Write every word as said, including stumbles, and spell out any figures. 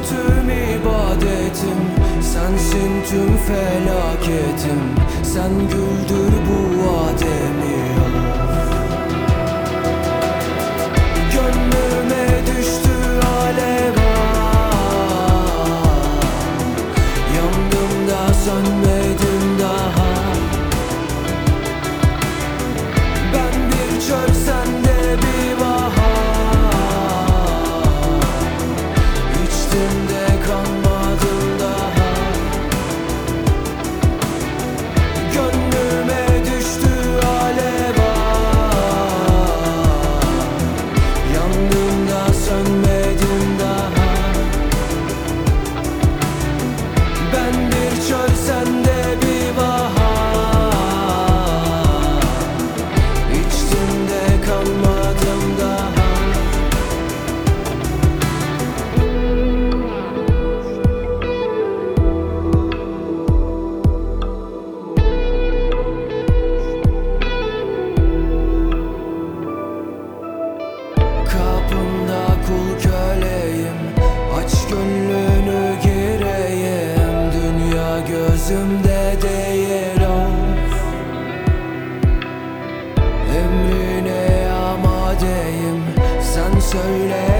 tüm ibadetim, sensin tüm felaketim. Sen güldür bu ademi. Gönlüme düştü alev, yandım da sönmedim daha. Ben bir çöl, sen de bir bahar. İçtim de kanmadım daha. Gönlüme düştü alev, yandım da sönmedim daha. Ben bir çöl, sen de bir bahar. İçtim de kanmadım daha. Kapında kul köleyim, aç gönlünü gireyim. Dünya gözümde değil o, emrine amadeyim. Sen söyle